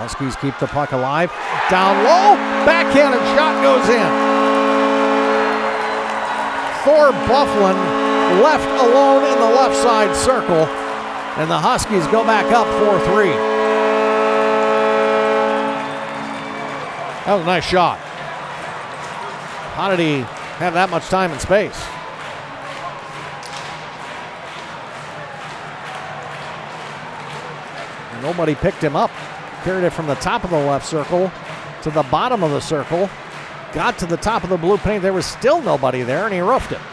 Huskies keep the puck alive. Down low, backhanded shot goes in. Thor Bufflin left alone in the left side circle, and the Huskies go back up 4-3. That was a nice shot. How did he have that much time and space? Nobody picked him up. Carried it from the top of the left circle to the bottom of the circle. Got to the top of the blue paint. There was still nobody there, and he roofed it.